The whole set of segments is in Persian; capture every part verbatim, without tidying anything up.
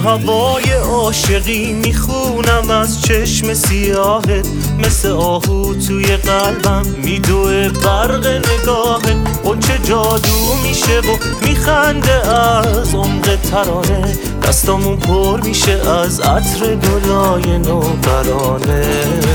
هوای عاشقی میخونم از چشم سیاهت، مثل آهو توی قلبم میدوه برق نگاهت. اون چه جادو میشه و میخنده از عمق ترانه، دستامون پر میشه از عطر گلای نوبرانه.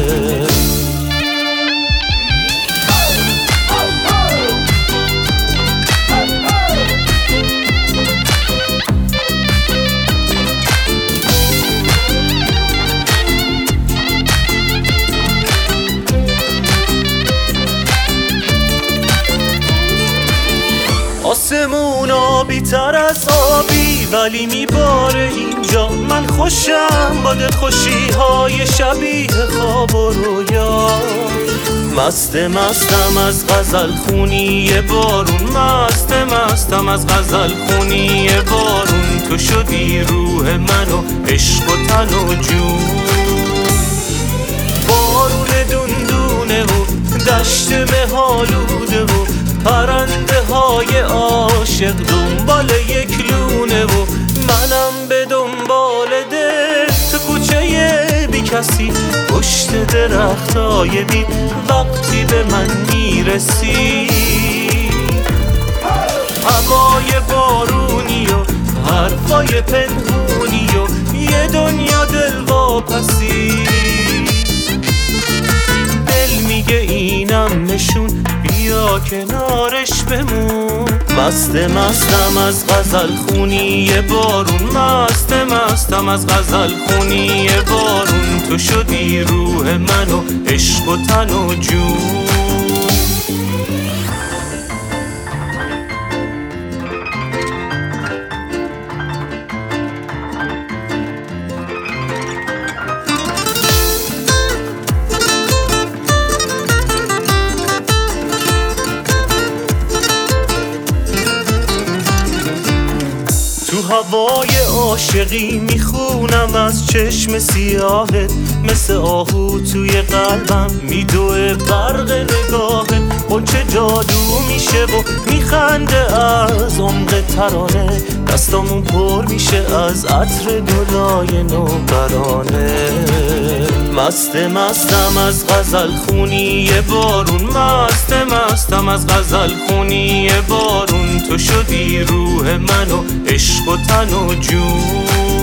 آسمون آبی تر از آبی ولی میباره اینجا. من خوشم با دلخوشی های شبیه خواب و رویا. مست مستم از غزل خونی بارون، مست مستم از غزل خونی بارون. تو شدی روح من و عشق و تن و جون. بارون دندونه و دشت مهالوده و پرنده های عاشق دنبال یک لونه و منم به دنبال دل تو کوچه بی کسی پشت درخت های بید. وقتی به من میرسی هوای بارونی و حرفای پنهونی و یه دنیا دل واپسی. دل میگه اینم نشون، بیا کنارش بمون. مست مستم از غزل خونی بارون، مست مستم از غزل خونی بارون. تو شدی روح من و عشق و تن و جون. تو هوای عاشقی میخونم از چشم سیاهت، مثل آهو توی قلبم میدوه برق نگاهت. اون چه جادو میشه و میخنده از عمق ترانه، دستامون پر میشه از عطر گلای نوبرانه. مست مستم از غزل خونی بارون، مست مستم از غزل خونی بارون. تو شدی روح من و عشق و تن و جون.